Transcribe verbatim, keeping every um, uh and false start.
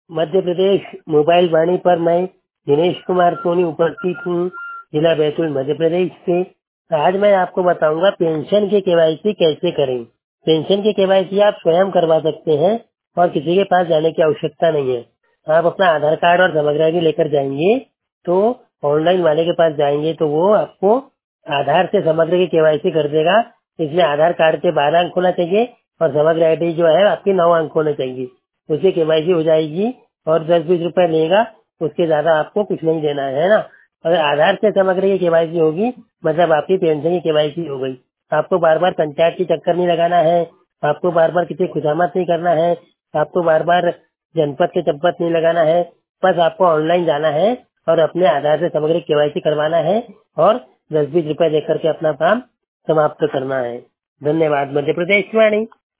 Madhya Pradesh mobile वाणी पर मैं दिनेश कुमार सोनी उपस्थित हूँ, जिला बैतूल मध्य प्रदेश से। आज मैं आपको बताऊंगा पेंशन के केवाईसी कैसे करें। पेंशन के केवाईसी आप स्वयं करवा सकते हैं और किसी के पास जाने की आवश्यकता नहीं है। आप अपना आधार कार्ड और समग्र आईडी लेकर जाएंगे तो ऑनलाइन वाले के पास जाएंगे तो वो आपको आधार से समग्र की केवाईसी कर देगा। इसमें आधार कार्ड के बारह अंक होना चाहिए और समग्र आईडी जो है आपकी नौ अंक होने चाहिए। उससे केवाईसी हो जाएगी और दस बीस रुपए लेगा, उसके ज्यादा आपको कुछ नहीं देना है ना। अगर आधार से समग्र की केवाईसी होगी मतलब आपकी पेंशन की केवाईसी हो गई। आपको बार बार पंचायत की चक्कर नहीं लगाना है, आपको बार बार किसी खुशामत नहीं करना है, आपको बार बार जनपद के चंपत नहीं लगाना है। बस आपको ऑनलाइन जाना है और अपने आधार से समग्र केवाईसी करवाना है और दस बीस रुपए देकर के अपना काम समाप्त करना है। धन्यवाद। मध्य प्रदेश वाणी।